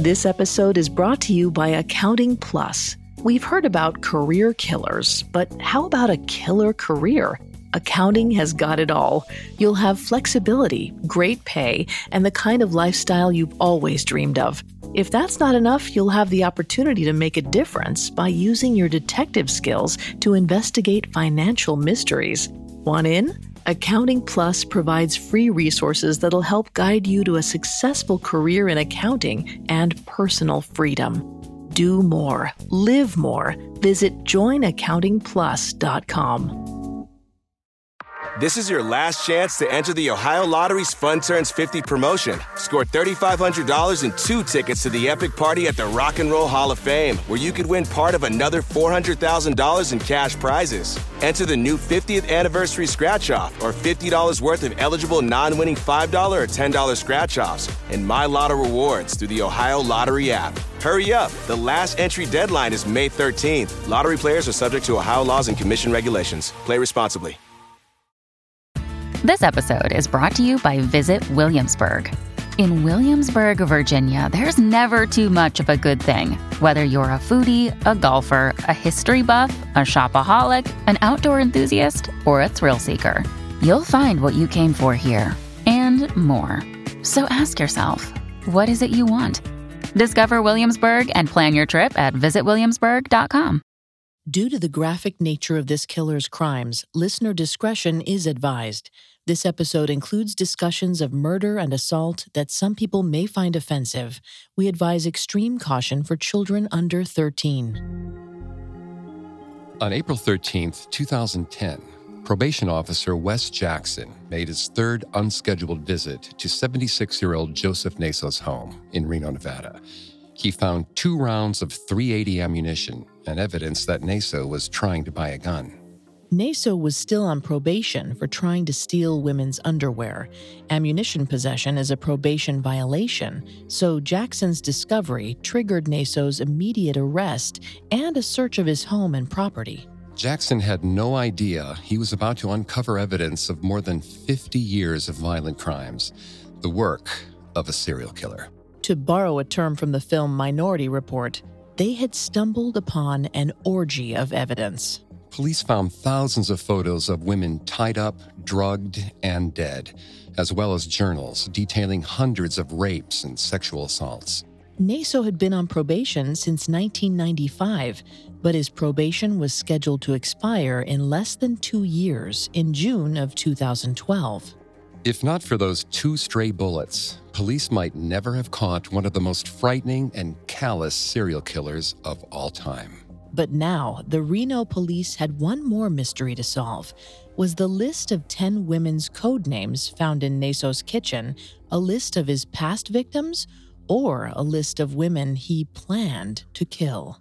This episode is brought to you by Accounting Plus. We've heard about career killers, but how about a killer career? Accounting has got it all. You'll have flexibility, great pay, and the kind of lifestyle you've always dreamed of. If that's not enough, you'll have the opportunity to make a difference by using your detective skills to investigate financial mysteries. Want in? Accounting Plus provides free resources that'll help guide you to a successful career in accounting and personal freedom. Do more. Live more. Visit joinaccountingplus.com. This is your last chance to enter the Ohio Lottery's Fun Turns 50 promotion. Score $3,500 and 2 tickets to the epic party at the Rock and Roll Hall of Fame, where you could win part of another $400,000 in cash prizes. Enter the new 50th anniversary scratch-off or $50 worth of eligible non-winning $5 or $10 scratch-offs and My Lotto rewards through the Ohio Lottery app. Hurry up. The last entry deadline is May 13th. Lottery players are subject to Ohio laws and commission regulations. Play responsibly. This episode is brought to you by Visit Williamsburg. In Williamsburg, Virginia, there's never too much of a good thing. Whether you're a foodie, a golfer, a history buff, a shopaholic, an outdoor enthusiast, or a thrill seeker, you'll find what you came for here and more. So ask yourself, what is it you want? Discover Williamsburg and plan your trip at visitwilliamsburg.com. Due to the graphic nature of this killer's crimes, listener discretion is advised. This episode includes discussions of murder and assault that some people may find offensive. We advise extreme caution for children under 13. On April 13th, 2010, probation officer Wes Jackson made his third unscheduled visit to 76-year-old Joseph Naso's home in Reno, Nevada. He found 2 rounds of .380 ammunition and evidence that Naso was trying to buy a gun. Naso was still on probation for trying to steal women's underwear. Ammunition possession is a probation violation, so Jackson's discovery triggered Naso's immediate arrest and a search of his home and property. Jackson had no idea he was about to uncover evidence of more than 50 years of violent crimes, the work of a serial killer. To borrow a term from the film Minority Report, they had stumbled upon an orgy of evidence. Police found thousands of photos of women tied up, drugged, and dead, as well as journals detailing hundreds of rapes and sexual assaults. Naso had been on probation since 1995, but his probation was scheduled to expire in less than 2 years in June of 2012. If not for those 2 stray bullets, police might never have caught one of the most frightening and callous serial killers of all time. But now, the Reno police had one more mystery to solve. Was the list of 10 women's code names found in Naso's kitchen a list of his past victims or a list of women he planned to kill?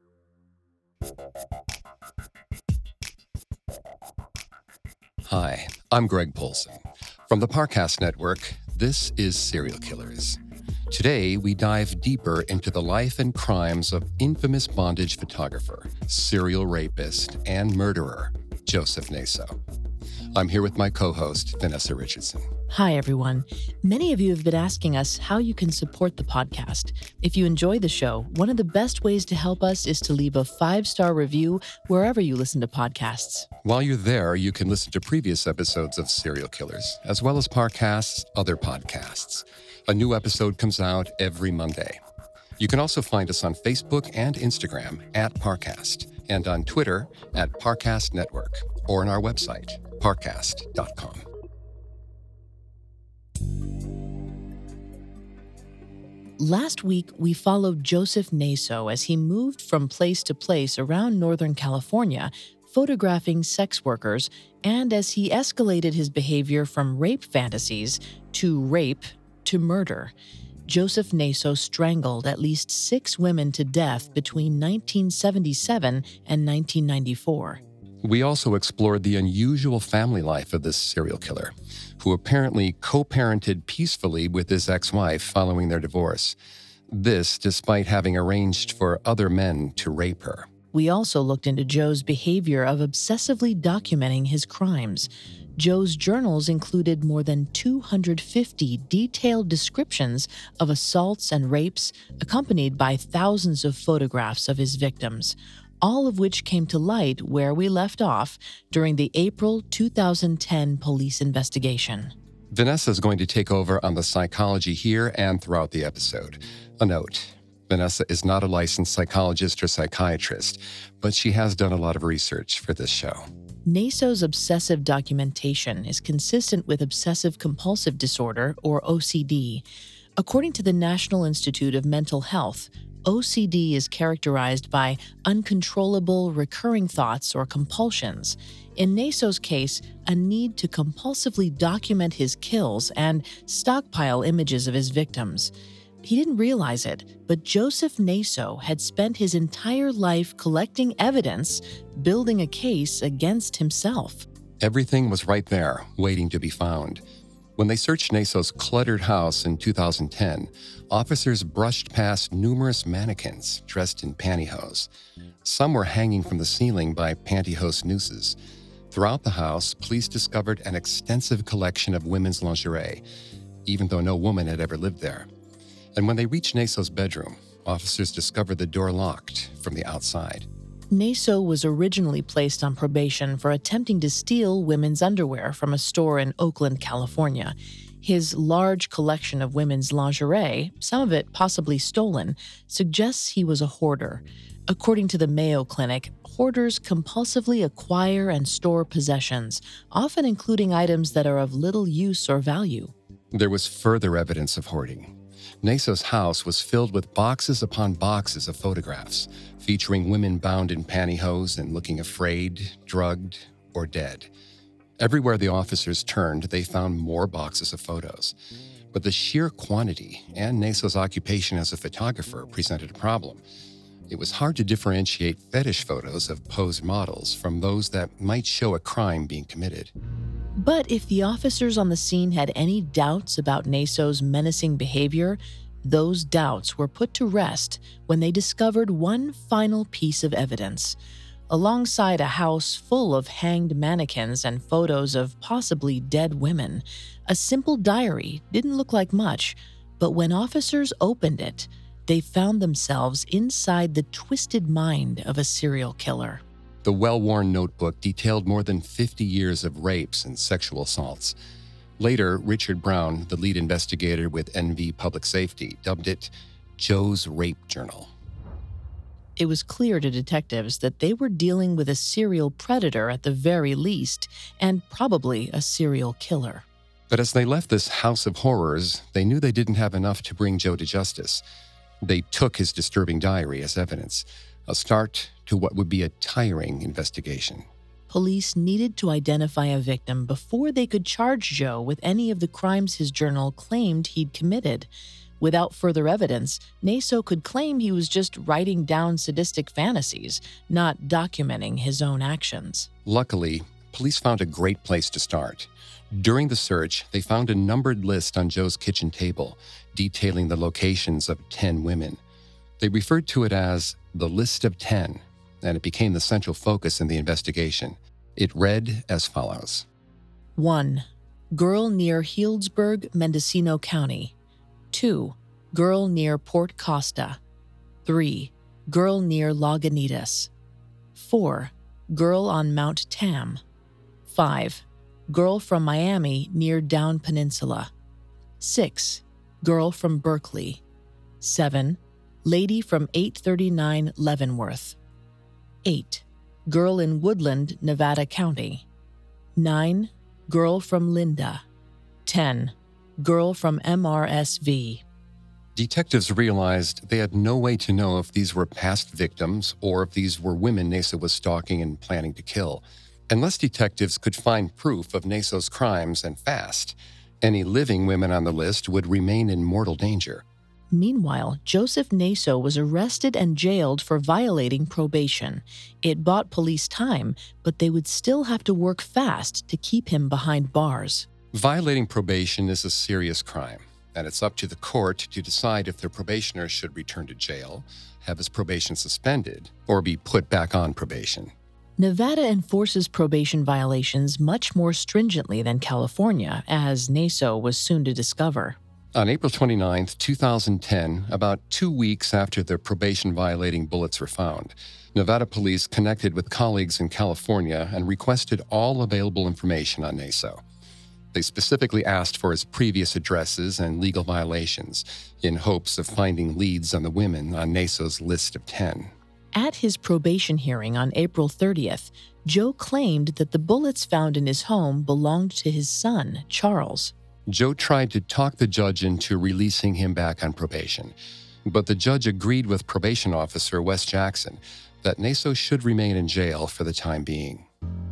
Hi, I'm Greg Polson. From the Parcast Network, this is Serial Killers. Today, we dive deeper into the life and crimes of infamous bondage photographer, serial rapist, and murderer, Joseph Naso. I'm here with my co-host, Vanessa Richardson. Hi, everyone. Many of you have been asking us how you can support the podcast. If you enjoy the show, one of the best ways to help us is to leave a 5-star review wherever you listen to podcasts. While you're there, you can listen to previous episodes of Serial Killers, as well as Parcast's other podcasts. A new episode comes out every Monday. You can also find us on Facebook and Instagram at Parcast, and on Twitter at Parcast Network, or on our website, parcast.com. Last week, we followed Joseph Naso as he moved from place to place around Northern California, photographing sex workers, and as he escalated his behavior from rape fantasies to rape to murder. Joseph Naso strangled at least 6 women to death between 1977 and 1994. We also explored the unusual family life of this serial killer, who apparently co-parented peacefully with his ex-wife following their divorce. This despite having arranged for other men to rape her. We also looked into Joe's behavior of obsessively documenting his crimes. Joe's journals included more than 250 detailed descriptions of assaults and rapes, accompanied by thousands of photographs of his victims, all of which came to light where we left off during the April 2010 police investigation. Vanessa is going to take over on the psychology here and throughout the episode. A note: Vanessa is not a licensed psychologist or psychiatrist, but she has done a lot of research for this show. Naso's obsessive documentation is consistent with obsessive-compulsive disorder, or OCD. According to the National Institute of Mental Health, OCD is characterized by uncontrollable recurring thoughts or compulsions. In Naso's case, a need to compulsively document his kills and stockpile images of his victims. He didn't realize it, but Joseph Naso had spent his entire life collecting evidence, building a case against himself. Everything was right there, waiting to be found. When they searched Naso's cluttered house in 2010, officers brushed past numerous mannequins dressed in pantyhose. Some were hanging from the ceiling by pantyhose nooses. Throughout the house, police discovered an extensive collection of women's lingerie, even though no woman had ever lived there. And when they reached Naso's bedroom, officers discovered the door locked from the outside. Naso was originally placed on probation for attempting to steal women's underwear from a store in Oakland, California. His large collection of women's lingerie, some of it possibly stolen, suggests he was a hoarder. According to the Mayo Clinic, hoarders compulsively acquire and store possessions, often including items that are of little use or value. There was further evidence of hoarding. Naso's house was filled with boxes upon boxes of photographs, featuring women bound in pantyhose and looking afraid, drugged, or dead. Everywhere the officers turned, they found more boxes of photos. But the sheer quantity and Naso's occupation as a photographer presented a problem. It was hard to differentiate fetish photos of posed models from those that might show a crime being committed. But if the officers on the scene had any doubts about Naso's menacing behavior, those doubts were put to rest when they discovered one final piece of evidence. Alongside a house full of hanged mannequins and photos of possibly dead women, a simple diary didn't look like much, but when officers opened it, they found themselves inside the twisted mind of a serial killer. The well-worn notebook detailed more than 50 years of rapes and sexual assaults. Later, Richard Brown, the lead investigator with NV Public Safety, dubbed it Joe's Rape Journal. It was clear to detectives that they were dealing with a serial predator at the very least, and probably a serial killer. But as they left this house of horrors, they knew they didn't have enough to bring Joe to justice. They took his disturbing diary as evidence, a start to what would be a tiring investigation. Police needed to identify a victim before they could charge Joe with any of the crimes his journal claimed he'd committed. Without further evidence, Naso could claim he was just writing down sadistic fantasies, not documenting his own actions. Luckily, police found a great place to start. During the search, they found a numbered list on Joe's kitchen table, detailing the locations of 10 women. They referred to it as the List of 10, and it became the central focus in the investigation. It read as follows. 1. Girl near Healdsburg, Mendocino County. 2. Girl near Port Costa. 3. Girl near Lagunitas. 4. Girl on Mount Tam. 5. Girl from Miami near Down Peninsula. 6. Girl from Berkeley. 7. Lady from 839 Leavenworth. 8. Girl in Woodland, Nevada County. 9. Girl from Linda. 10. Girl from MRSV. Detectives realized they had no way to know if these were past victims or if these were women Naso was stalking and planning to kill. Unless detectives could find proof of Naso's crimes and fast, any living women on the list would remain in mortal danger. Meanwhile, Joseph Naso was arrested and jailed for violating probation. It bought police time, but they would still have to work fast to keep him behind bars. Violating probation is a serious crime, and it's up to the court to decide if the probationer should return to jail, have his probation suspended, or be put back on probation. Nevada enforces probation violations much more stringently than California, as Naso was soon to discover. On April 29, 2010, about 2 weeks after the probation-violating bullets were found, Nevada police connected with colleagues in California and requested all available information on Naso. They specifically asked for his previous addresses and legal violations in hopes of finding leads on the women on Naso's list of 10. At his probation hearing on April 30th, Joe claimed that the bullets found in his home belonged to his son, Charles. Joe tried to talk the judge into releasing him back on probation, but the judge agreed with probation officer Wes Jackson that Naso should remain in jail for the time being.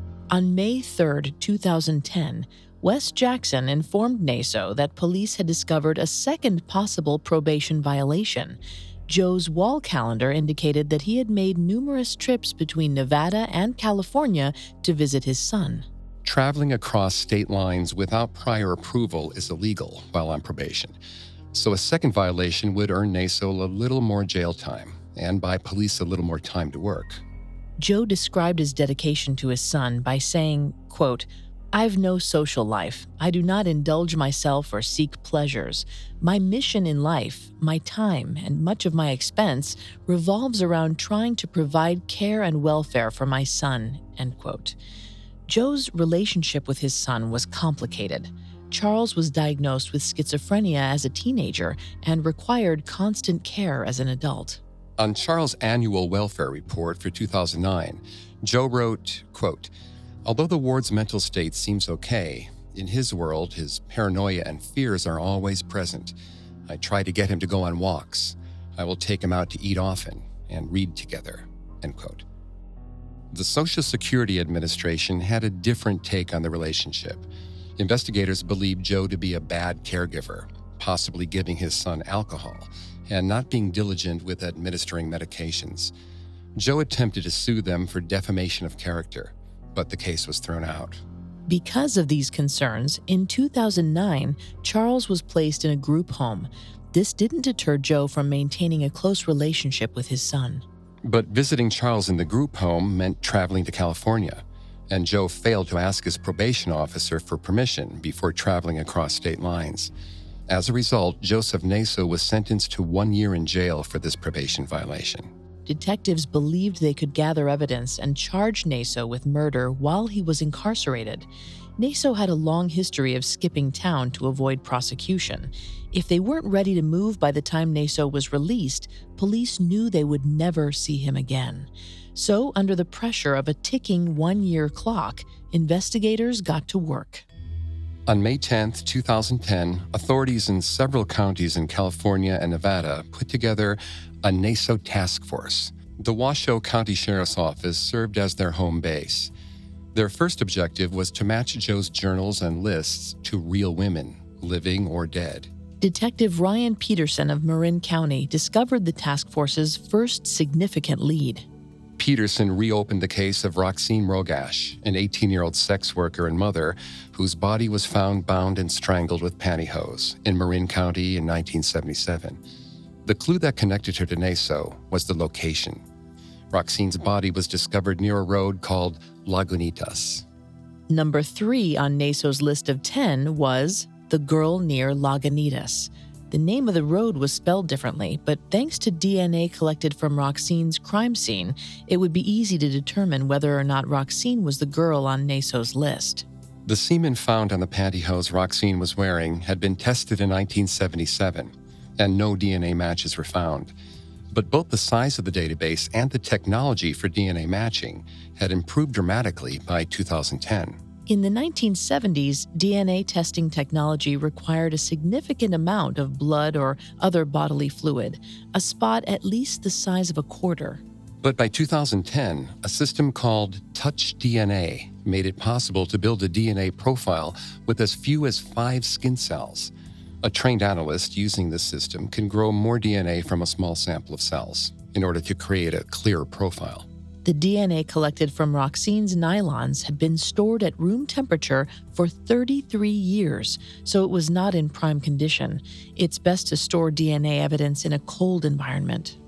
On May 3rd, 2010, Wes Jackson informed Naso that police had discovered a second possible probation violation. Joe's wall calendar indicated that he had made numerous trips between Nevada and California to visit his son. Traveling across state lines without prior approval is illegal while on probation, so a second violation would earn Naso a little more jail time and buy police a little more time to work. Joe described his dedication to his son by saying, quote, "I've no social life. I do not indulge myself or seek pleasures. My mission in life, my time, and much of my expense revolves around trying to provide care and welfare for my son," end quote. Joe's relationship with his son was complicated. Charles was diagnosed with schizophrenia as a teenager and required constant care as an adult. On Charles' annual welfare report for 2009, Joe wrote, quote, "Although the ward's mental state seems okay, in his world, his paranoia and fears are always present. I try to get him to go on walks. I will take him out to eat often and read together," end quote. The Social Security Administration had a different take on the relationship. Investigators believed Joe to be a bad caregiver, possibly giving his son alcohol, and not being diligent with administering medications. Joe attempted to sue them for defamation of character, but the case was thrown out. Because of these concerns, in 2009, Charles was placed in a group home. This didn't deter Joe from maintaining a close relationship with his son. But visiting Charles in the group home meant traveling to California, and Joe failed to ask his probation officer for permission before traveling across state lines. As a result, Joseph Naso was sentenced to 1 year in jail for this probation violation. Detectives believed they could gather evidence and charge Naso with murder while he was incarcerated. Naso had a long history of skipping town to avoid prosecution. If they weren't ready to move by the time Naso was released, police knew they would never see him again. So, under the pressure of a ticking 1-year clock, investigators got to work. On May 10, 2010, authorities in several counties in California and Nevada put together a Naso task force. The Washoe County Sheriff's Office served as their home base. Their first objective was to match Joe's journals and lists to real women, living or dead. Detective Ryan Peterson of Marin County discovered the task force's first significant lead. Peterson reopened the case of Roxine Rogash, an 18-year-old sex worker and mother whose body was found bound and strangled with pantyhose in Marin County in 1977. The clue that connected her to Naso was the location. Roxine's body was discovered near a road called Lagunitas. Number 3 on Naso's list of 10 was the girl near Lagunitas. The name of the road was spelled differently, but thanks to DNA collected from Roxine's crime scene, it would be easy to determine whether or not Roxine was the girl on Naso's list. The semen found on the pantyhose Roxine was wearing had been tested in 1977, and no DNA matches were found. But both the size of the database and the technology for DNA matching had improved dramatically by 2010. In the 1970s, DNA testing technology required a significant amount of blood or other bodily fluid, a spot at least the size of a quarter. But by 2010, a system called Touch DNA made it possible to build a DNA profile with as few as 5 skin cells. A trained analyst using this system can grow more DNA from a small sample of cells in order to create a clearer profile. The DNA collected from Roxine's nylons had been stored at room temperature for 33 years, so it was not in prime condition. It's best to store DNA evidence in a cold environment.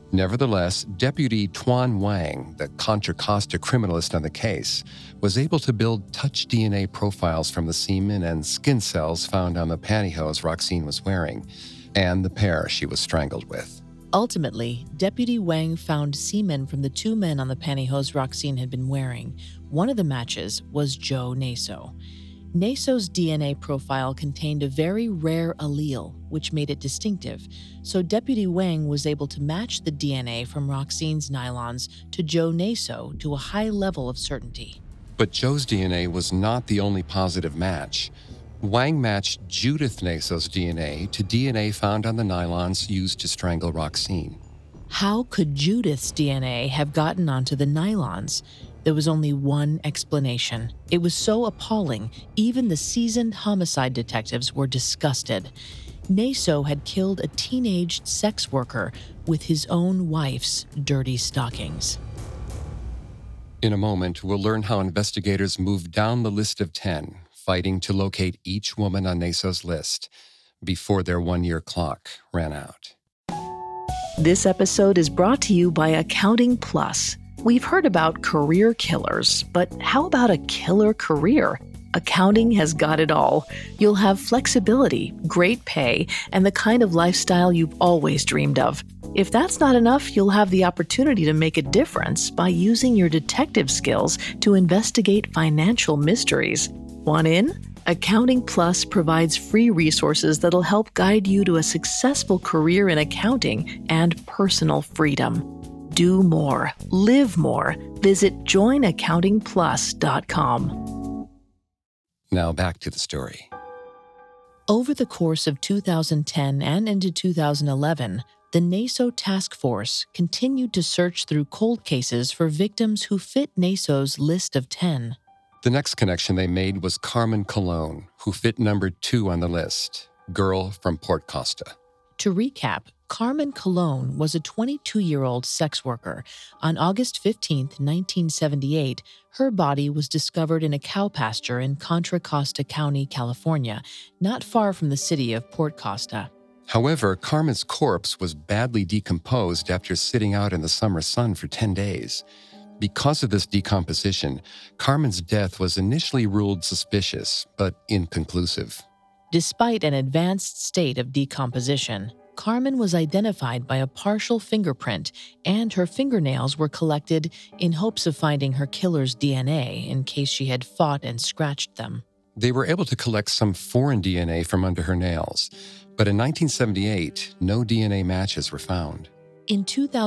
Nevertheless, Deputy Tuan Wang, the Contra Costa criminalist on the case, was able to build touch DNA profiles from the semen and skin cells found on the pantyhose Roxine was wearing, and the pair she was strangled with. Ultimately, Deputy Wang found semen from the two men on the pantyhose Roxine had been wearing. One of the matches was Joe Naso. Naso's DNA profile contained a very rare allele, which made it distinctive, so Deputy Wang was able to match the DNA from Roxine's nylons to Joe Naso to a high level of certainty. But Joe's DNA was not the only positive match. Wang matched Judith Naso's DNA to DNA found on the nylons used to strangle Roxine. How could Judith's DNA have gotten onto the nylons? There was only one explanation. It was so appalling, even the seasoned homicide detectives were disgusted. Naso had killed a teenage sex worker with his own wife's dirty stockings. In a moment, we'll learn how investigators moved down the list of 10, fighting to locate each woman on Naso's list before their one-year clock ran out. This episode is brought to you by Accounting Plus. We've heard about career killers, but how about a killer career? Accounting has got it all. You'll have flexibility, great pay, and the kind of lifestyle you've always dreamed of. If that's not enough, you'll have the opportunity to make a difference by using your detective skills to investigate financial mysteries. Want in? Accounting Plus provides free resources that'll help guide you to a successful career in accounting and personal freedom. Do more. Live more. Visit joinaccountingplus.com. Now back to the story. Over the course of 2010 and into 2011, the Naso Task Force continued to search through cold cases for victims who fit Naso's list of 10. The next connection they made was Carmen Colon, who fit number 2 on the list, girl from Port Costa. To recap, Carmen Colon was a 22-year-old sex worker. On August 15, 1978, her body was discovered in a cow pasture in Contra Costa County, California, not far from the city of Port Costa. However, Carmen's corpse was badly decomposed after sitting out in the summer sun for 10 days. Because of this decomposition, Carmen's death was initially ruled suspicious, but inconclusive. Despite an advanced state of decomposition, Carmen was identified by a partial fingerprint, and her fingernails were collected in hopes of finding her killer's DNA in case she had fought and scratched them. They were able to collect some foreign DNA from under her nails, but in 1978, no DNA matches were found. In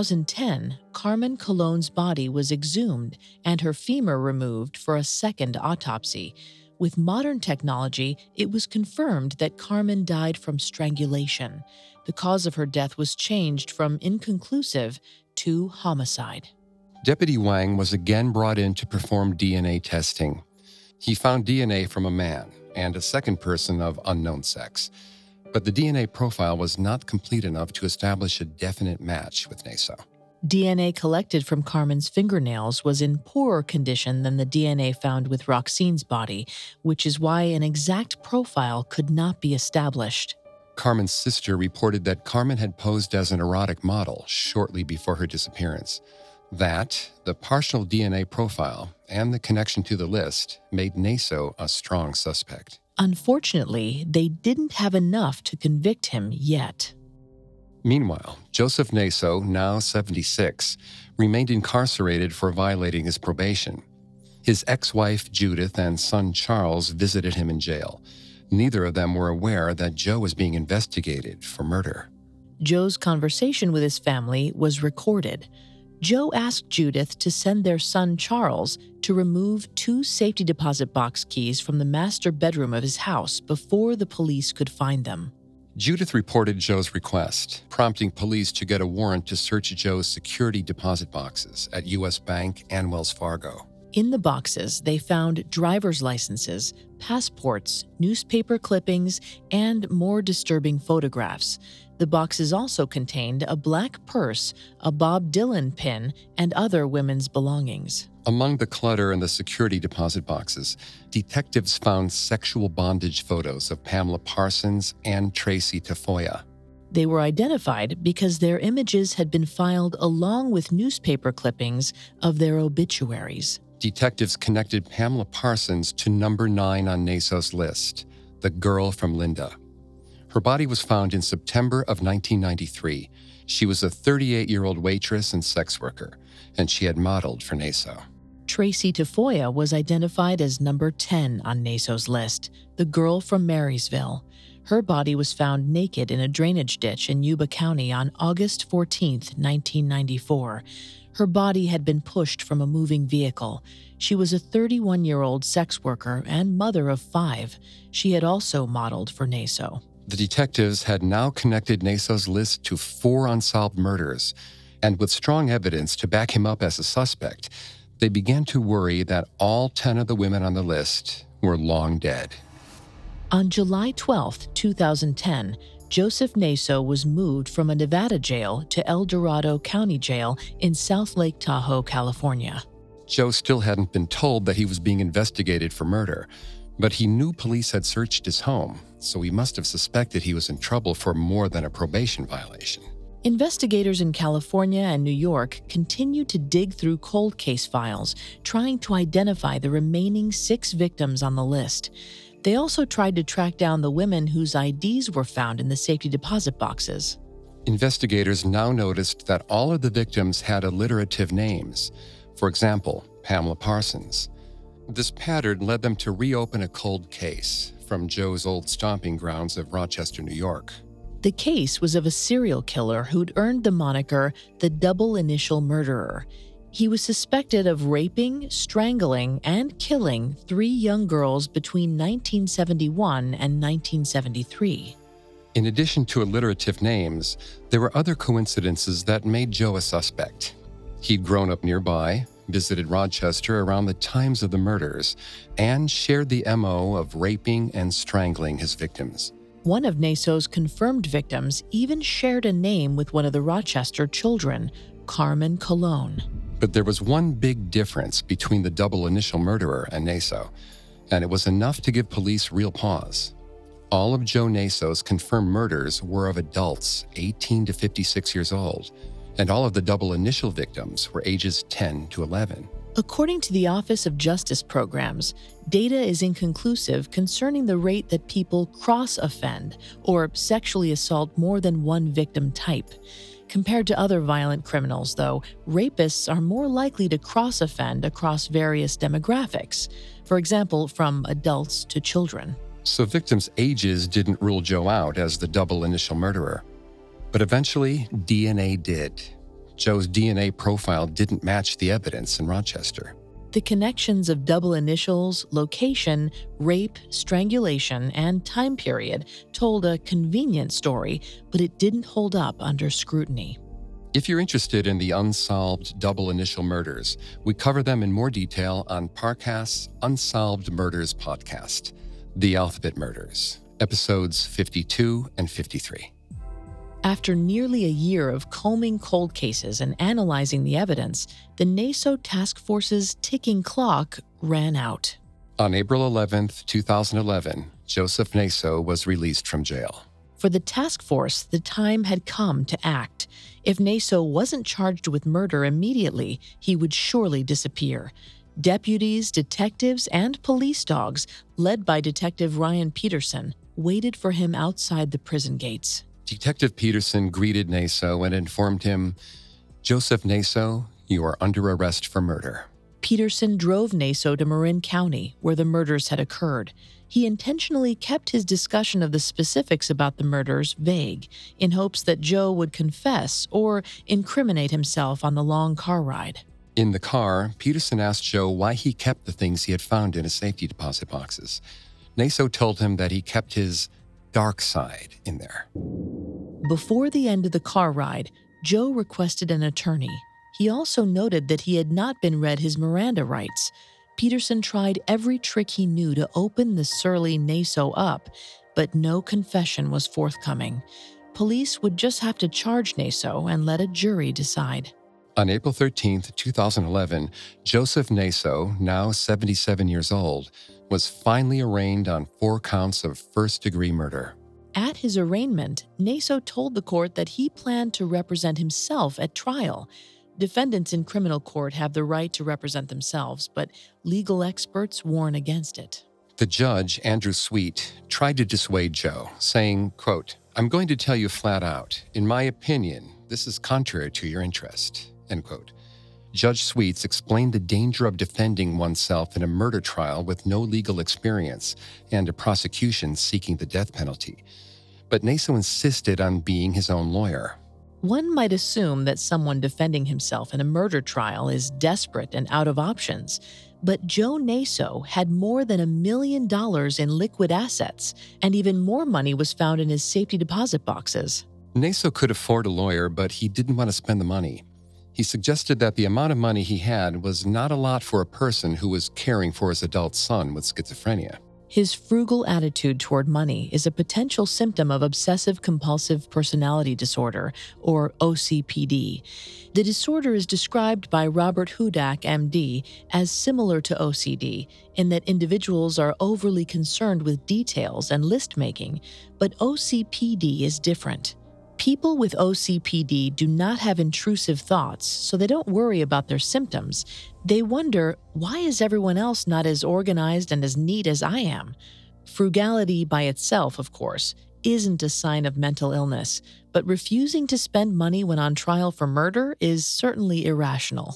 2010, Carmen Colon's body was exhumed and her femur removed for a second autopsy. With modern technology, it was confirmed that Carmen died from strangulation. The cause of her death was changed from inconclusive to homicide. Deputy Wang was again brought in to perform DNA testing. He found DNA from a man and a second person of unknown sex, but the DNA profile was not complete enough to establish a definite match with Naso. DNA collected from Carmen's fingernails was in poorer condition than the DNA found with Roxine's body, which is why an exact profile could not be established. Carmen's sister reported that Carmen had posed as an erotic model shortly before her disappearance. That, the partial DNA profile, and the connection to the list made Naso a strong suspect. Unfortunately, they didn't have enough to convict him yet. Meanwhile, Joseph Naso, now 76, remained incarcerated for violating his probation. His ex-wife, Judith, and son, Charles, visited him in jail. Neither of them were aware that Joe was being investigated for murder. Joe's conversation with his family was recorded. Joe asked Judith to send their son, Charles, to remove 2 safety deposit box keys from the master bedroom of his house before the police could find them. Judith reported Joe's request, prompting police to get a warrant to search Joe's security deposit boxes at U.S. Bank and Wells Fargo. In the boxes, they found driver's licenses, passports, newspaper clippings, and more disturbing photographs. The boxes also contained a black purse, a Bob Dylan pin, and other women's belongings. Among the clutter in the security deposit boxes, detectives found sexual bondage photos of Pamela Parsons and Tracy Tafoya. They were identified because their images had been filed along with newspaper clippings of their obituaries. Detectives connected Pamela Parsons to number 9 on Naso's list, the girl from Linda. Her body was found in September of 1993. She was a 38-year-old waitress and sex worker, and she had modeled for Naso. Tracy Tafoya was identified as number 10 on Naso's list, the girl from Marysville. Her body was found naked in a drainage ditch in Yuba County on August 14, 1994. Her body had been pushed from a moving vehicle. She was a 31-year-old sex worker and mother of 5. She had also modeled for Naso. The detectives had now connected Naso's list to 4 unsolved murders, and with strong evidence to back him up as a suspect, they began to worry that all 10 of the women on the list were long dead. On July 12, 2010, Joseph Naso was moved from a Nevada jail to El Dorado County Jail in South Lake Tahoe, California. Joe still hadn't been told that he was being investigated for murder, but he knew police had searched his home, so he must have suspected he was in trouble for more than a probation violation. Investigators in California and New York continued to dig through cold case files, trying to identify the remaining 6 victims on the list. They also tried to track down the women whose IDs were found in the safety deposit boxes. Investigators now noticed that all of the victims had alliterative names. For example, Pamela Parsons. This pattern led them to reopen a cold case from Joe's old stomping grounds of Rochester, New York. The case was of a serial killer who'd earned the moniker the Double Initial Murderer. He was suspected of raping, strangling, and killing 3 young girls between 1971 and 1973. In addition to alliterative names, there were other coincidences that made Joe a suspect. He'd grown up nearby, visited Rochester around the times of the murders, and shared the MO of raping and strangling his victims. One of Naso's confirmed victims even shared a name with one of the Rochester children, Carmen Colon. But there was one big difference between the double initial murderer and Naso, and it was enough to give police real pause. All of Joe Naso's confirmed murders were of adults 18 to 56 years old, and all of the double initial victims were ages 10 to 11. According to the Office of Justice Programs, data is inconclusive concerning the rate that people cross-offend or sexually assault more than one victim type. Compared to other violent criminals, though, rapists are more likely to cross-offend across various demographics, for example, from adults to children. So victims' ages didn't rule Joe out as the double initial murderer. But eventually, DNA did. Joe's DNA profile didn't match the evidence in Rochester. The connections of double initials, location, rape, strangulation, and time period told a convenient story, but it didn't hold up under scrutiny. If you're interested in the unsolved double initial murders, we cover them in more detail on Parcast's Unsolved Murders podcast, The Alphabet Murders, episodes 52 and 53. After nearly a year of combing cold cases and analyzing the evidence, the Naso Task Force's ticking clock ran out. On April 11, 2011, Joseph Naso was released from jail. For the task force, the time had come to act. If Naso wasn't charged with murder immediately, he would surely disappear. Deputies, detectives, and police dogs, led by Detective Ryan Peterson, waited for him outside the prison gates. Detective Peterson greeted Naso and informed him, "Joseph Naso, you are under arrest for murder." Peterson drove Naso to Marin County, where the murders had occurred. He intentionally kept his discussion of the specifics about the murders vague, in hopes that Joe would confess or incriminate himself on the long car ride. In the car, Peterson asked Joe why he kept the things he had found in his safety deposit boxes. Naso told him that he kept his dark side in there. Before the end of the car ride, Joe requested an attorney. He also noted that he had not been read his Miranda rights. Peterson tried every trick he knew to open the surly Naso up, but no confession was forthcoming. Police would just have to charge Naso and let a jury decide. On April 13, 2011, Joseph Naso, now 77 years old, was finally arraigned on 4 counts of first-degree murder. At his arraignment, Naso told the court that he planned to represent himself at trial. Defendants in criminal court have the right to represent themselves, but legal experts warn against it. The judge, Andrew Sweet, tried to dissuade Joe, saying, quote, "I'm going to tell you flat out, in my opinion, this is contrary to your interest," end quote. Judge Sweets explained the danger of defending oneself in a murder trial with no legal experience and a prosecution seeking the death penalty. But Naso insisted on being his own lawyer. One might assume that someone defending himself in a murder trial is desperate and out of options, but Joe Naso had more than $1 million in liquid assets, and even more money was found in his safety deposit boxes. Naso could afford a lawyer, but he didn't want to spend the money. He suggested that the amount of money he had was not a lot for a person who was caring for his adult son with schizophrenia. His frugal attitude toward money is a potential symptom of obsessive-compulsive personality disorder, or OCPD. The disorder is described by Robert Hudak, MD, as similar to OCD, in that individuals are overly concerned with details and list-making, but OCPD is different. People with OCPD do not have intrusive thoughts, so they don't worry about their symptoms. They wonder, why is everyone else not as organized and as neat as I am? Frugality by itself, of course, isn't a sign of mental illness, but refusing to spend money when on trial for murder is certainly irrational.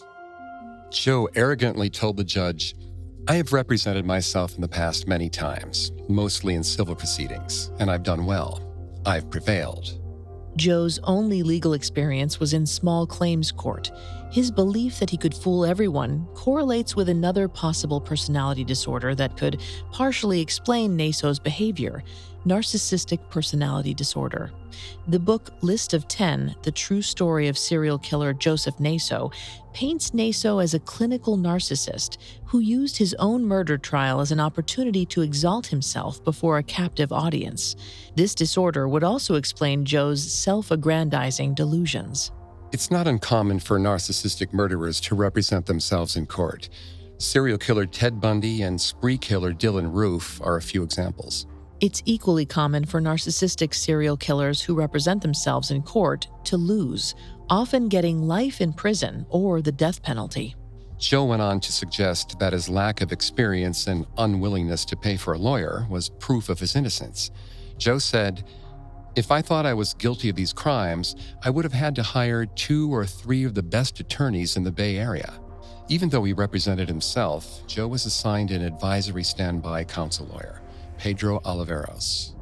Joe arrogantly told the judge, "I have represented myself in the past many times, mostly in civil proceedings, and I've done well. I've prevailed." Joe's only legal experience was in small claims court. His belief that he could fool everyone correlates with another possible personality disorder that could partially explain Naso's behavior: narcissistic personality disorder. The book List of 10, The True Story of Serial Killer Joseph Naso, paints Naso as a clinical narcissist who used his own murder trial as an opportunity to exalt himself before a captive audience. This disorder would also explain Joe's self-aggrandizing delusions. It's not uncommon for narcissistic murderers to represent themselves in court. Serial killer Ted Bundy and spree killer Dylan Roof are a few examples. It's equally common for narcissistic serial killers who represent themselves in court to lose, often getting life in prison or the death penalty. Joe went on to suggest that his lack of experience and unwillingness to pay for a lawyer was proof of his innocence. Joe said, "If I thought I was guilty of these crimes, I would have had to hire 2 or 3 of the best attorneys in the Bay Area." Even though he represented himself, Joe was assigned an advisory standby counsel lawyer, Pedro Oliveros.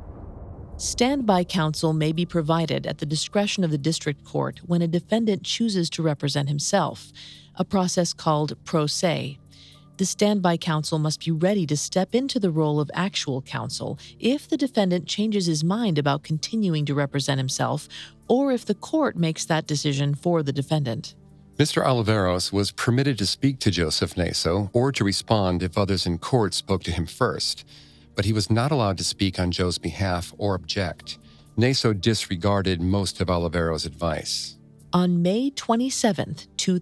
Standby counsel may be provided at the discretion of the district court when a defendant chooses to represent himself, a process called pro se. The standby counsel must be ready to step into the role of actual counsel if the defendant changes his mind about continuing to represent himself, or if the court makes that decision for the defendant. Mr. Oliveros was permitted to speak to Joseph Naso or to respond if others in court spoke to him first, but he was not allowed to speak on Joe's behalf or object. Naso disregarded most of Oliveros' advice. On May 27,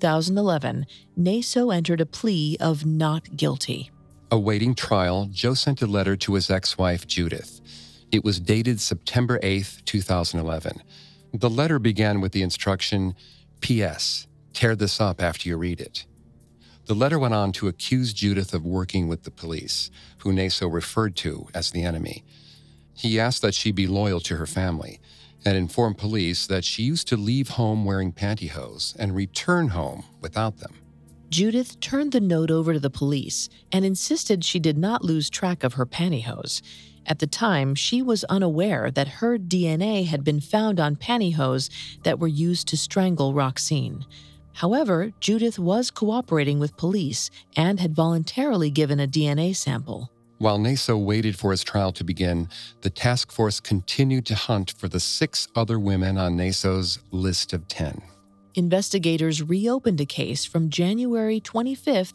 2011, Naso entered a plea of not guilty. Awaiting trial, Joe sent a letter to his ex-wife, Judith. It was dated September 8, 2011. The letter began with the instruction, "P.S. Tear this up after you read it." The letter went on to accuse Judith of working with the police, who Naso referred to as the enemy. He asked that she be loyal to her family and informed police that she used to leave home wearing pantyhose and return home without them. Judith turned the note over to the police and insisted she did not lose track of her pantyhose. At the time, she was unaware that her DNA had been found on pantyhose that were used to strangle Roxine. However, Judith was cooperating with police and had voluntarily given a DNA sample. While Naso waited for his trial to begin, the task force continued to hunt for the 6 other women on Naso's list of 10. Investigators reopened a case from January 25,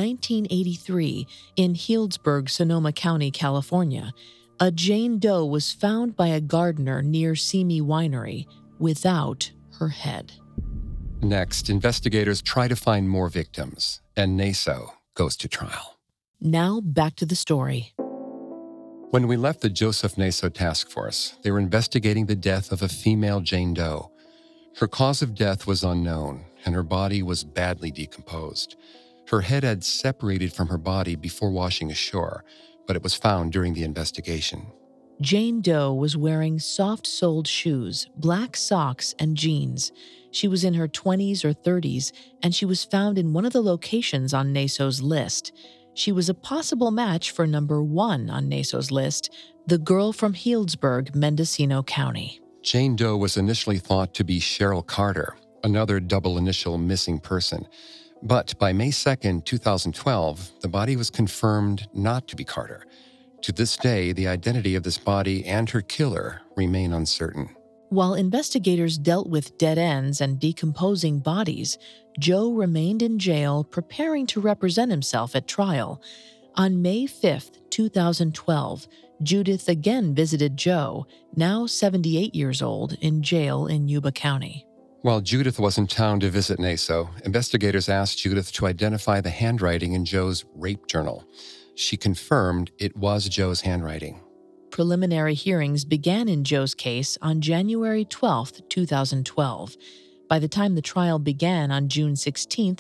1983, in Healdsburg, Sonoma County, California. A Jane Doe was found by a gardener near Simi Winery without her head. Next, investigators try to find more victims, and Naso goes to trial. Now back to the story. When we left the Joseph Naso task force, they were investigating the death of a female Jane Doe. Her cause of death was unknown, and her body was badly decomposed. Her head had separated from her body before washing ashore, but it was found during the investigation. Jane Doe was wearing soft-soled shoes, black socks, and jeans. She was in her 20s or 30s, and she was found in one of the locations on Naso's list. She was a possible match for number 1 on Naso's list, the girl from Healdsburg, Mendocino County. Jane Doe was initially thought to be Cheryl Carter, another double-initial missing person. But by May 2, 2012, the body was confirmed not to be Carter. To this day, the identity of this body and her killer remain uncertain. While investigators dealt with dead ends and decomposing bodies, Joe remained in jail preparing to represent himself at trial. On May 5, 2012, Judith again visited Joe, now 78 years old, in jail in Yuba County. While Judith was in town to visit Naso, investigators asked Judith to identify the handwriting in Joe's rape journal. She confirmed it was Joe's handwriting. Preliminary hearings began in Joe's case on January 12, 2012. By the time the trial began on June 16,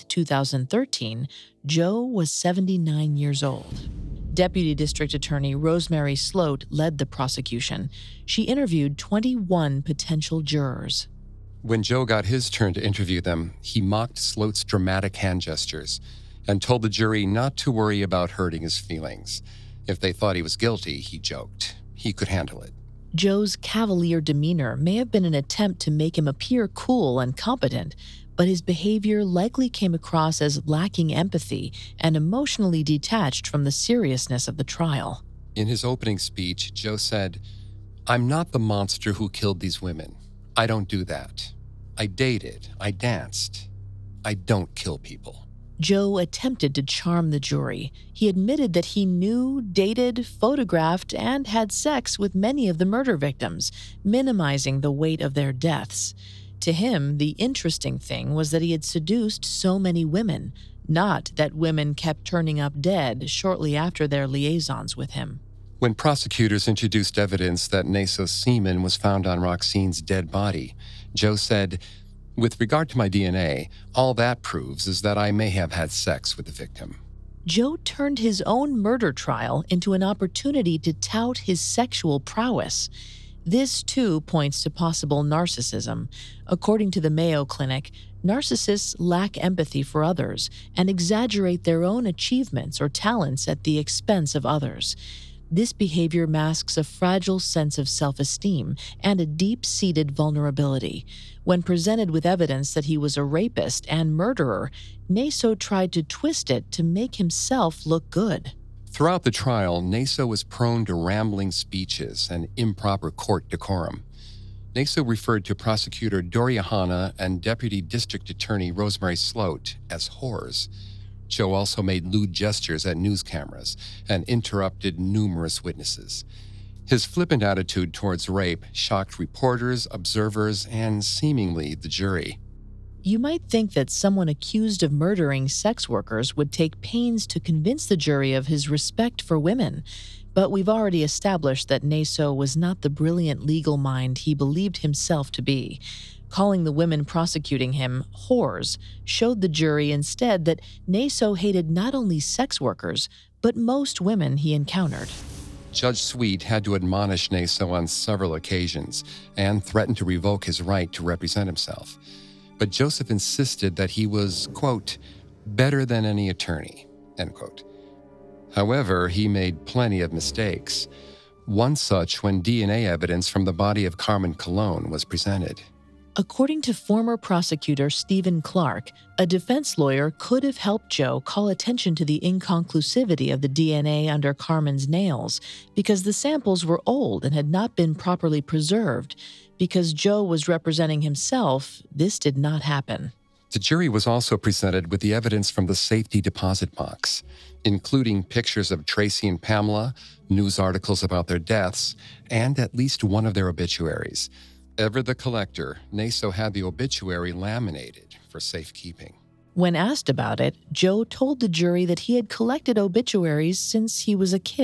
2013, Joe was 79 years old. Deputy District Attorney Rosemary Sloat led the prosecution. She interviewed 21 potential jurors. When Joe got his turn to interview them, he mocked Sloat's dramatic hand gestures and told the jury not to worry about hurting his feelings. If they thought he was guilty, he joked, he could handle it. Joe's cavalier demeanor may have been an attempt to make him appear cool and competent, but his behavior likely came across as lacking empathy and emotionally detached from the seriousness of the trial. In his opening speech, Joe said, "I'm not the monster who killed these women. I don't do that. I dated, I danced. I don't kill people." Joe attempted to charm the jury. He admitted that he knew, dated, photographed, and had sex with many of the murder victims, minimizing the weight of their deaths. To him, the interesting thing was that he had seduced so many women, not that women kept turning up dead shortly after their liaisons with him. When prosecutors introduced evidence that Naso's semen was found on Roxine's dead body, Joe said, "With regard to my DNA, all that proves is that I may have had sex with the victim." Joe turned his own murder trial into an opportunity to tout his sexual prowess. This, too, points to possible narcissism. According to the Mayo Clinic, narcissists lack empathy for others and exaggerate their own achievements or talents at the expense of others. This behavior masks a fragile sense of self-esteem and a deep-seated vulnerability. When presented with evidence that he was a rapist and murderer, Naso tried to twist it to make himself look good. Throughout the trial, Naso was prone to rambling speeches and improper court decorum. Naso referred to Prosecutor Doria Hanna and Deputy District Attorney Rosemary Sloat as whores. Joe also made lewd gestures at news cameras and interrupted numerous witnesses. His flippant attitude towards rape shocked reporters, observers, and seemingly the jury. You might think that someone accused of murdering sex workers would take pains to convince the jury of his respect for women, but we've already established that Naso was not the brilliant legal mind he believed himself to be. Calling the women prosecuting him whores showed the jury instead that Naso hated not only sex workers, but most women he encountered. Judge Sweet had to admonish Naso on several occasions and threatened to revoke his right to represent himself. But Joseph insisted that he was, quote, better than any attorney, end quote. However, he made plenty of mistakes. One such when DNA evidence from the body of Carmen Colon was presented. According to former prosecutor Stephen Clark, a defense lawyer could have helped Joe call attention to the inconclusivity of the DNA under Carmen's nails because the samples were old and had not been properly preserved. Because Joe was representing himself, this did not happen. The jury was also presented with the evidence from the safety deposit box, including pictures of Tracy and Pamela, news articles about their deaths, and at least one of their obituaries. Ever the collector, Naso had the obituary laminated for safekeeping. When asked about it, Joe told the jury that he had collected obituaries since he was a kid.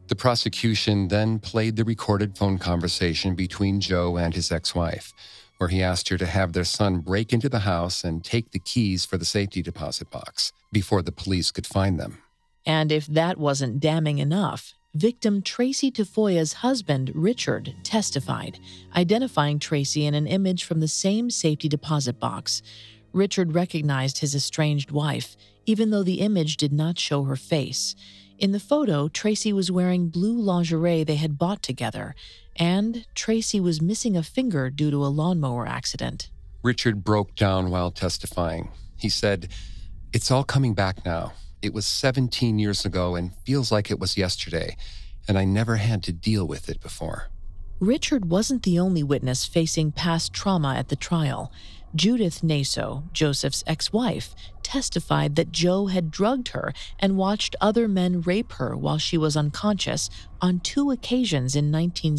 The prosecution then played the recorded phone conversation between Joe and his ex-wife, where he asked her to have their son break into the house and take the keys for the safety deposit box before the police could find them. And if that wasn't damning enough, victim Tracy Tafoya's husband, Richard, testified, identifying Tracy in an image from the same safety deposit box. Richard recognized his estranged wife, even though the image did not show her face. In the photo, Tracy was wearing blue lingerie they had bought together, and Tracy was missing a finger due to a lawnmower accident. Richard broke down while testifying. He said, "It's all coming back now. It was 17 years ago and feels like it was yesterday, and I never had to deal with it before." Richard wasn't the only witness facing past trauma at the trial. Judith Naso, Joseph's ex-wife, testified that Joe had drugged her and watched other men rape her while she was unconscious on 2 occasions in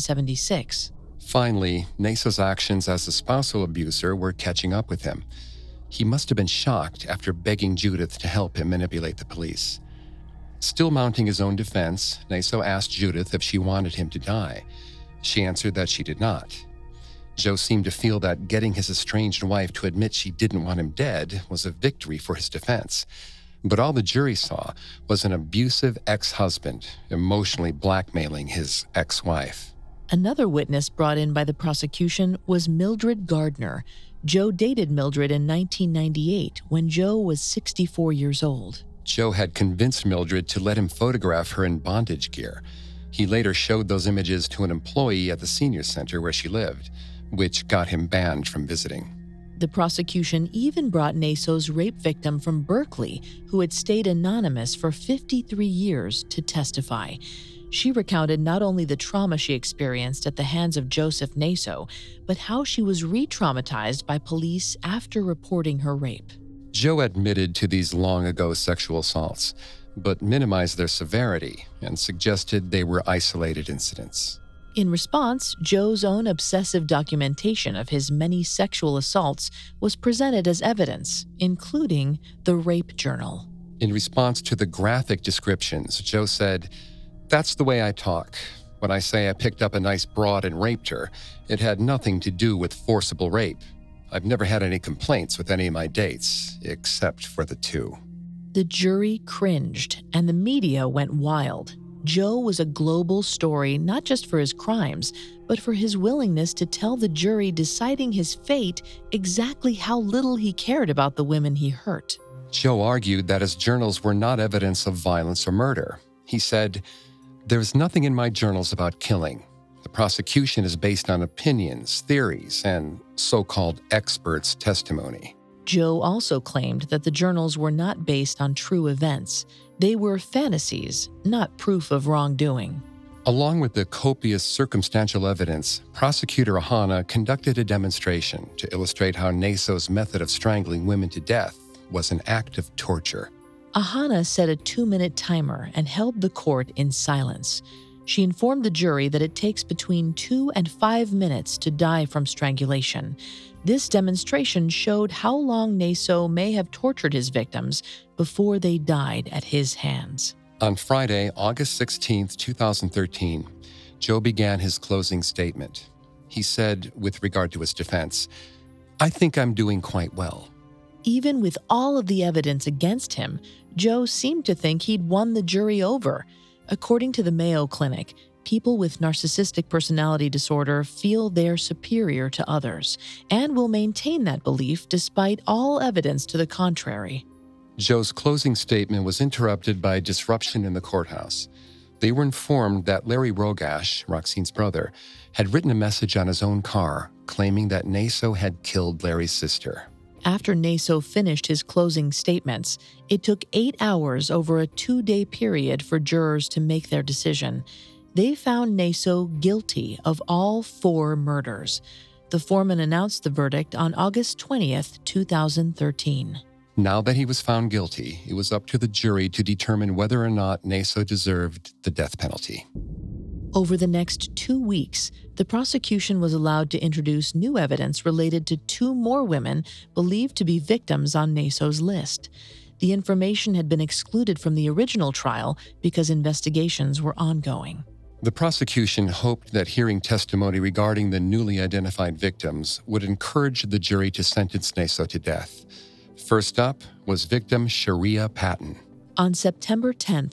1976. Finally, Naso's actions as a spousal abuser were catching up with him. He must have been shocked after begging Judith to help him manipulate the police. Still mounting his own defense, Naso asked Judith if she wanted him to die. She answered that she did not. Joe seemed to feel that getting his estranged wife to admit she didn't want him dead was a victory for his defense. But all the jury saw was an abusive ex-husband emotionally blackmailing his ex-wife. Another witness brought in by the prosecution was Mildred Gardner. Joe dated Mildred in 1998 when Joe was 64 years old. Joe had convinced Mildred to let him photograph her in bondage gear. He later showed those images to an employee at the senior center where she lived, which got him banned from visiting. The prosecution even brought Naso's rape victim from Berkeley, who had stayed anonymous for 53 years, to testify. She recounted not only the trauma she experienced at the hands of Joseph Naso, but how she was re-traumatized by police after reporting her rape. Joe admitted to these long-ago sexual assaults, but minimized their severity and suggested they were isolated incidents. In response, Joe's own obsessive documentation of his many sexual assaults was presented as evidence, including the rape journal. In response to the graphic descriptions, Joe said, "That's the way I talk. When I say I picked up a nice broad and raped her, it had nothing to do with forcible rape. I've never had any complaints with any of my dates, except for the 2. The jury cringed, and the media went wild. Joe was a global story not just for his crimes, but for his willingness to tell the jury deciding his fate exactly how little he cared about the women he hurt. Joe argued that his journals were not evidence of violence or murder. He said, "There's nothing in my journals about killing. The prosecution is based on opinions, theories, and so-called experts' testimony." Joe also claimed that the journals were not based on true events. They were fantasies, not proof of wrongdoing. Along with the copious circumstantial evidence, Prosecutor Ahana conducted a demonstration to illustrate how Naso's method of strangling women to death was an act of torture. Ahana set a 2-minute timer and held the court in silence. She informed the jury that it takes between 2 and 5 minutes to die from strangulation. This demonstration showed how long Naso may have tortured his victims before they died at his hands. On Friday, August 16, 2013, Joe began his closing statement. He said, with regard to his defense, "I think I'm doing quite well." Even with all of the evidence against him, Joe seemed to think he'd won the jury over. According to the Mayo Clinic, people with narcissistic personality disorder feel they're superior to others and will maintain that belief despite all evidence to the contrary. Joe's closing statement was interrupted by a disruption in the courthouse. They were informed that Larry Rogash, Roxine's brother, had written a message on his own car claiming that Naso had killed Larry's sister. After Naso finished his closing statements, it took 8 hours over a 2-day period for jurors to make their decision. They found Naso guilty of all 4 murders. The foreman announced the verdict on August 20th, 2013. Now that he was found guilty, it was up to the jury to determine whether or not Naso deserved the death penalty. Over the next 2 weeks, the prosecution was allowed to introduce new evidence related to 2 more women believed to be victims on Naso's list. The information had been excluded from the original trial because investigations were ongoing. The prosecution hoped that hearing testimony regarding the newly identified victims would encourage the jury to sentence Naso to death. First up was victim Sharia Patton. On September 10,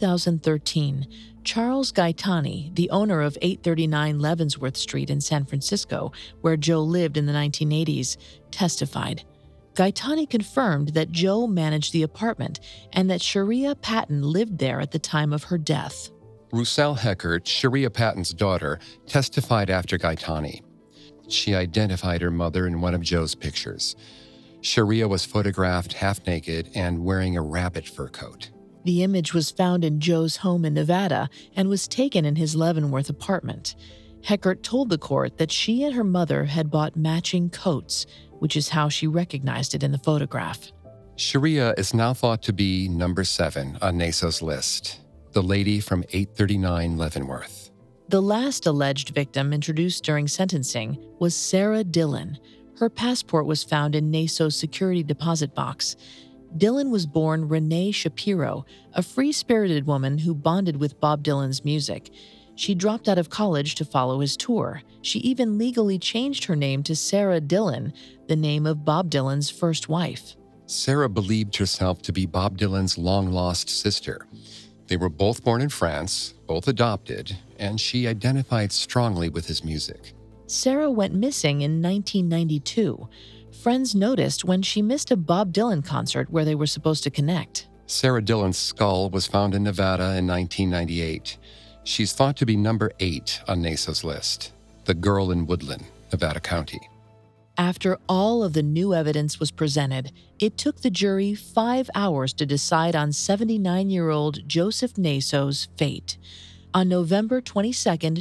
2013, Charles Gaetani, the owner of 839 Leavenworth Street in San Francisco, where Joe lived in the 1980s, testified. Gaetani confirmed that Joe managed the apartment and that Sharia Patton lived there at the time of her death. Roussel Heckert, Sharia Patton's daughter, testified after Gaetani. She identified her mother in one of Joe's pictures. Sharia was photographed half naked and wearing a rabbit fur coat. The image was found in Joe's home in Nevada and was taken in his Leavenworth apartment. Heckert told the court that she and her mother had bought matching coats, which is how she recognized it in the photograph. Sharia is now thought to be number 7 on Naso's list, the lady from 839 Leavenworth. The last alleged victim introduced during sentencing was Sarah Dillon. Her passport was found in Naso's security deposit box. Dillon was born Renee Shapiro, a free-spirited woman who bonded with Bob Dylan's music. She dropped out of college to follow his tour. She even legally changed her name to Sarah Dillon, the name of Bob Dylan's first wife. Sarah believed herself to be Bob Dylan's long-lost sister. They were both born in France, both adopted, and she identified strongly with his music. Sarah went missing in 1992. Friends noticed when she missed a Bob Dylan concert where they were supposed to connect. Sarah Dillon's skull was found in Nevada in 1998. She's thought to be number 8 on Naso's list, the girl in Woodland, Nevada County. After all of the new evidence was presented, it took the jury 5 hours to decide on 79-year-old Joseph Naso's fate. On November 22,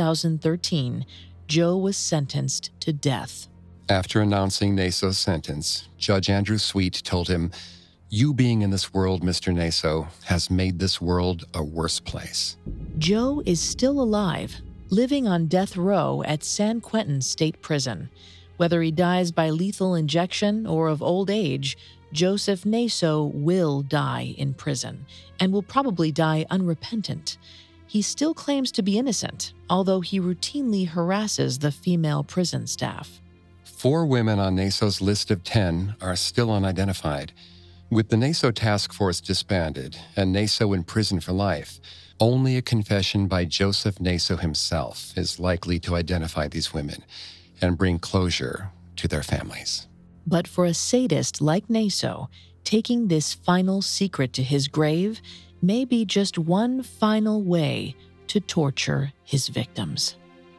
2013, Joe was sentenced to death. After announcing Naso's sentence, Judge Andrew Sweet told him, "You being in this world, Mr. Naso, has made this world a worse place." Joe is still alive, living on death row at San Quentin State Prison. Whether he dies by lethal injection or of old age, Joseph Naso will die in prison and will probably die unrepentant. He still claims to be innocent, although he routinely harasses the female prison staff. 4 women on Naso's list of 10 are still unidentified. With the Naso task force disbanded and Naso in prison for life, only a confession by Joseph Naso himself is likely to identify these women and bring closure to their families. But for a sadist like Naso, taking this final secret to his grave may be just one final way to torture his victims.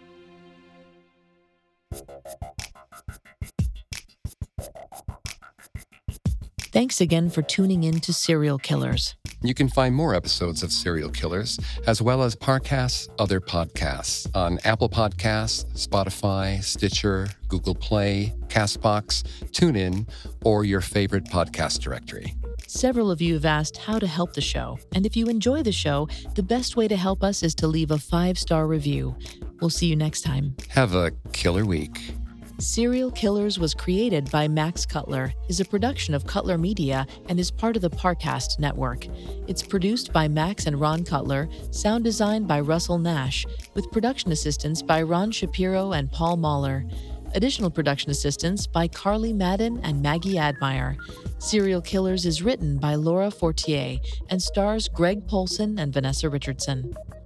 Thanks again for tuning in to Serial Killers. You can find more episodes of Serial Killers, as well as Parcast's other podcasts on Apple Podcasts, Spotify, Stitcher, Google Play, CastBox, TuneIn, or your favorite podcast directory. Several of you have asked how to help the show, and if you enjoy the show, the best way to help us is to leave a 5-star review. We'll see you next time. Have a killer week. Serial Killers was created by Max Cutler, is a production of Cutler Media, and is part of the Parcast network. It's produced by Max and Ron Cutler, sound designed by Russell Nash, with production assistance by Ron Shapiro and Paul Mahler. Additional production assistance by Carly Madden and Maggie Admire. Serial Killers is written by Laura Fortier and stars Greg Polson and Vanessa Richardson.